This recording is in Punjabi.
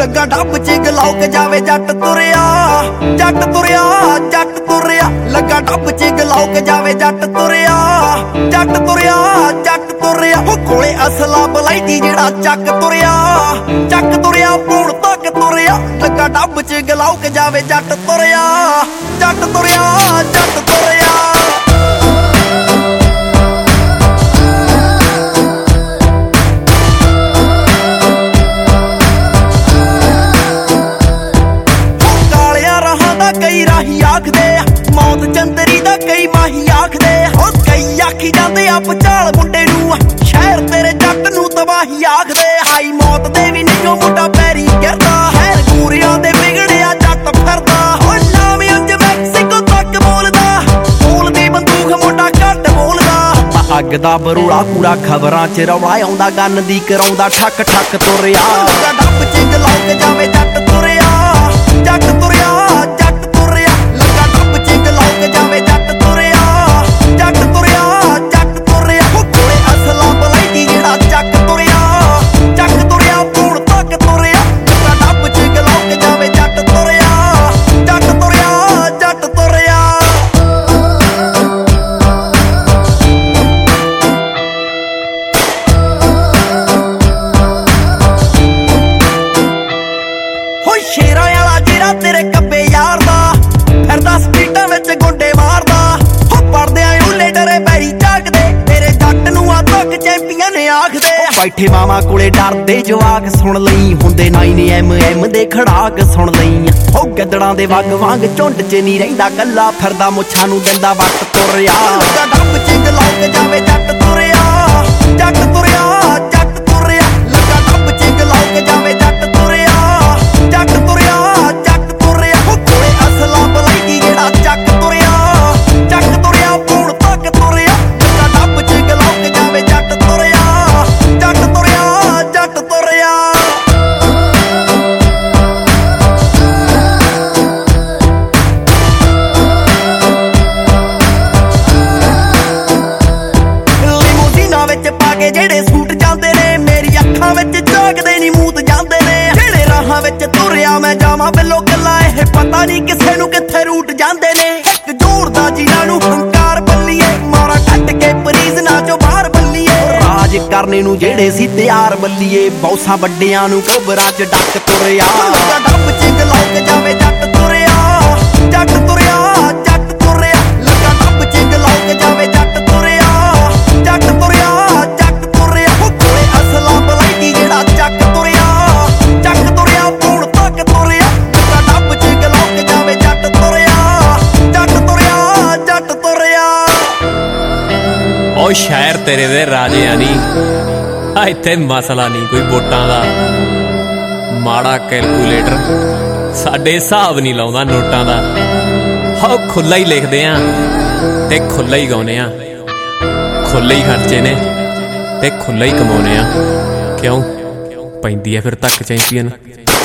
ਲੱਗਾ ਡੱਬ ਚ ਗਲਾਉਕ ਜਾਵੇ ਜੱਟ ਤੁਰਿਆ, ਜੱਟ ਤੁਰਿਆ, ਜੱਟ ਤੁਰਿਆ। ਲੱਗਾ ਡੱਬ ਚ ਗਲਾਉਕ ਜਾਵੇ ਜੱਟ ਤੁਰਿਆ, ਜੱਟ ਤੁਰਿਆ, ਜੱਟ ਤੁਰਿਆ। ਉਹ ਕੋਲੇ ਅਸਲਾ ਬਲਾਈਦੀ ਜਿਹੜਾ ਚੱਕ ਤੁਰਿਆ, ਚੱਕ ਤੁਰਿਆ ਪੂਣ ਤੱਕ ਤੁਰਿਆ। ਲੱਗਾ ਡੱਬ ਚ ਗਲਾਉਕ ਜਾਵੇ ਜੱਟ ਤੁਰਿਆ, ਜੱਟ ਤੁਰਿਆ, ਜੱਟ ਤੁਰਿਆ। ਕਈ ਰਾਹੀ ਆਖਦੇ ਆ ਮੌਤ ਚੰਦਰੀ ਦਾ, ਕਈ ਮਾਹੀ ਆਖਦੇ ਆ। ਉਹ ਕਈ ਆਖੀ ਜਾਂਦੇ ਆ ਪਚਾਲ ਮੁੰਡੇ ਨੂੰ, ਸ਼ਹਿਰ ਤੇਰੇ ਜੱਟ ਨੂੰ ਤਬਾਹੀ ਆਖਦੇ। ਹਾਈ ਮੌਤ ਦੇ ਵੀ ਨਹੀਂ ਉਹ ਮੁੰਡਾ ਪੈਰੀ ਗਿਰਦਾ, ਹੈ ਗੂਰੀਆਂ ਦੇ ਵਿਗੜਿਆ ਜੱਟ ਫਿਰਦਾ। ਹੁਣ ਨਾਮ ਅੰਜ ਮੈਕਸੀਕੋ ਤੱਕ ਬੋਲਦਾ, ਬੋਲਦੀ ਬੰਦੂਕ ਮੁੰਡਾ ਘੱਟ ਬੋਲਦਾ। ਅੱਗ ਦਾ ਬਰੂੜਾ ਕੂੜਾ ਖਬਰਾਂ ਚ ਰੌਲਾ ਆਉਂਦਾ, ਗੰਨ ਦੀ ਕਰਾਉਂਦਾ ਠੱਕ ਠੱਕ ਤੁਰਿਆ। ਡੱਬ ਚ ਗਲਾਉਕ ਜਾਵੇ ਜੱਟ ਤੁਰਿਆ, ਜੱਟ ਤੁਰਿਆ, ਜੱਟ ਤੁਰਿਆ। ਲੱਗਾ ਡੱਬ ਚ ਗਲਾਉਕ ਜਾਵੇ ਜੱਟ ਤੁਰਿਆ, ਜੱਟ ਤੁਰਿਆ, ਜੱਟ ਤੁਰਿਆ। ਉਹ ਕੋਲੇ ਅਸਲਾ ਬਲਾਈਦੀ ਜਿਹੜਾ ਚੱਕ ਤੁਰਿਆ, ਚੱਕ ਤੁਰਿਆ ਪੂਣ ਤੱਕ ਤੁਰਿਆ। ਲੱਗਾ ਡੱਬ ਚ ਗਲਾਉਕ ਜਾਵੇ ਜੱਟ ਤੁਰਿਆ, ਜੱਟ ਤੁਰਿਆ, ਜੱਟ ਤੁਰਿਆ। ਹੋ ਸ਼ੇਰਾਂ ਵਾਲਾ ਜਿਹੜਾ ਤੇਰੇ ਕੱਬੇ ਯਾਰ ਦਾ, ਫਿਰਦਾ ਸਪੀਟਾਂ ਵਿੱਚ ਗੁੰਡੇ ਮਾਰਦਾ। ਹੋ ਪੜਦਿਆਂ ਉੱਲੇ ਡਰੇ ਪੈਰੀ ਝਾਕਦੇ, ਤੇਰੇ ਜੱਟ ਨੂੰ ਆ ਤੱਕ ਚੈਂਪੀਅਨ ਆਖਦੇ। ਬੈਠੇ ਮਾਵਾਂ ਕੋਲੇ ਡਰਦੇ ਜਵਾਕ ਸੁਣ ਲਈ, ਹੁੰਦੇ 9mm ਦੇ ਖੜਾਕ ਸੁਣ ਲਈ। ਉਹ ਗਿੱਦੜਾਂ ਦੇ ਵੱਗ ਵਾਂਗ ਝੁੰਡ ਚ ਨਹੀਂ ਰਹਿੰਦਾ, ਕੱਲਾ ਫਿਰਦਾ ਮੁੱਛਾਂ ਨੂੰ ਦਿੰਦਾ ਵੱਟ ਤੁਰਿਆ। ਲੱਗਾ ਡੱਬ ਚ ਗਲਾਉਕ ਜਾਵੇ ਜੱਟ ਤੁਰਿਆ, ਜੱਟ ਤੁਰਿਆ, ਜੱਟ ਤੁਰਿਆ। ਲੱਗਾ ਡੱਬ ਚ ਗਲਾਉਕ ਜਾਵੇ ਜੱਟ ਤੁਰਿਆ, ਜੱਟ ਤੁਰਿਆ, ਜੱਟ ਤੁਰਿਆ। ਉਹ ਕੋਲੇ ਅਸਲਾ ਬਲਾਈਦੀ ਜਿਹੜਾ ਚੱਕ ਤੁਰਿਆ, ਚੱਕ ਤੁਰਿਆ ਪੂਣ ਤੱਕ ਤੁਰਿਆ। ਲੱਗਾ ਡੱਬ ਚ ਗਲਾਉਕ ਜਾਵੇ ਜੱਟ ਤੁਰਿਆ, ਜੱਟ ਤੁਰਿਆ, ਜੱਟ ਤੁਰਿਆ। ਲਿਮੋਜ਼ੀਨਾਂ ਵਿੱਚ ਪਾ ਕੇ ਜਿਹੜੇ ਸੂਟ ਜਾਂਦੇ ਨੇ, ਮੇਰੀ ਅੱਖਾਂ ਵਿੱਚ ਝਾਕਦੇ ਨੀ ਮੂਤ ਜਾਂਦੇ ਨੇ। ਜਿਹੜੇ ਰਾਹਾਂ ਵਿੱਚ ਤੁਰਿਆ ਮੈਂ ਜਾਵਾਂ ਬਿੱਲੋ ਗੱਲਾਂ, ਇਹ ਪਤਾ ਨਹੀਂ ਕਿਸੇ ਨੂੰ ਕਿੱਥੇ ਰੂਟ ਜਾਂਦੇ ਨੇ। ਇੱਕ ਜ਼ੋਰ ਦਾ ਜਿਨ੍ਹਾਂ ਨੂੰ ਹੰਕਾਰ ਬੱਲੀਏ, ਮਾਰਾ ਕੱਟ ਕੇ ਪਰੀਜ਼ ਨਾ ਚੋਂ ਬਾਹਰ ਬੱਲੀਏ। ਰਾਜ ਕਰਨੇ ਨੂੰ ਜਿਹੜੇ ਸੀ ਤਿਆਰ ਬੱਲੀਏ, ਬੌਸਾਂ ਵੱਡਿਆਂ ਨੂੰ ਕਬਰਾਂ ਚ ਡੱਕ ਤੁਰਿਆ। ਲੱਗਾ ਡੱਬ ਚ ਗਲਾਉਕ ਜਾਵੇ ਜੱਟ ਤੁਰਿਆ, ਜੱਟ ਤੁਰਿਆ, ਜੱਟ ਤੁਰਿਆ। ਲੱਗਾ ਡੱਬ ਚ ਗਲਾਉਕ ਜਾਵੇ ਜੱਟ ਤੁਰਿਆ, ਜੱਟ ਤੁਰਿਆ, ਜੱਟ ਤੁਰਿਆ। ਉਹ ਕੋਲੇ ਅਸਲਾ ਬਲਾਈਦੀ ਜਿਹੜਾ ਚੱਕ ਤੁਰਿਆ, ਚੱਕ ਤੁਰਿਆ ਪੂਣ ਤੱਕ ਤੁਰਿਆ। ਲੱਗਾ ਡੱਬ ਚ ਗਲਾਉਕ ਜਾਵੇ ਜੱਟ ਤੁਰਿਆ, ਜੱਟ ਤੁਰਿਆ, ਜੱਟ ਤੁਰਿਆ। ਉਹ ਸ਼ਹਿਰ ਤੇਰੇ ਦੇ ਰਾਜਿਆਂ ਨੀ, ਇੱਥੇ ਮਸਲਾ ਨਹੀਂ ਕੋਈ ਵੋਟਾਂ ਦਾ। ਮਾੜਾ ਕੈਲਕੂਲੇਟਰ ਸਾਡੇ ਹਿਸਾਬ ਨਹੀਂ ਲਾਉਂਦਾ ਨੋਟਾਂ ਦਾ। ਹਾਂ ਖੁੱਲਾ ਹੀ ਲਿਖਦੇ ਆ ਤੇ ਖੁੱਲਾ ਹੀ ਗਾਉਂਦੇ ਆ, ਖੁੱਲੇ ਹੀ ਖਰਚੇ ਨੇ ਤੇ ਖੁੱਲਾ ਹੀ ਕਮਾਉਂਦੇ ਆ। ਕਿਉਂ ਪੈਂਦੀ ਆ ਫਿਰ ਤੱਕ ਚੈਂਪੀਅਨ।